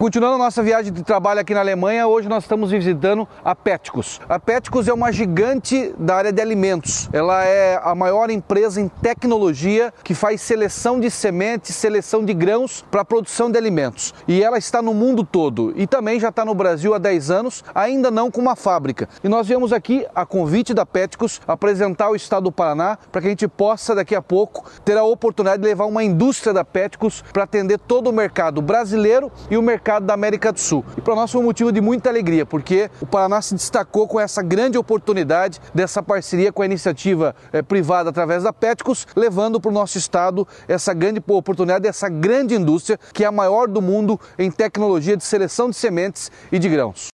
Continuando a nossa viagem de trabalho aqui na Alemanha, hoje nós estamos visitando a Petrus. A Petrus é uma gigante da área de alimentos. Ela é a maior empresa em tecnologia que faz seleção de sementes, seleção de grãos para a produção de alimentos. E ela está no mundo todo e também já está no Brasil há 10 anos, ainda não com uma fábrica. E nós viemos aqui, a convite da Petrus, apresentar o estado do Paraná para que a gente possa daqui a pouco ter a oportunidade de levar uma indústria da Petrus para atender todo o mercado brasileiro e o mercado da América do Sul. E para nós foi um motivo de muita alegria, porque o Paraná se destacou com essa grande oportunidade dessa parceria com a iniciativa privada através da Petrus, levando para o nosso estado essa grande oportunidade dessa grande indústria que é a maior do mundo em tecnologia de seleção de sementes e de grãos.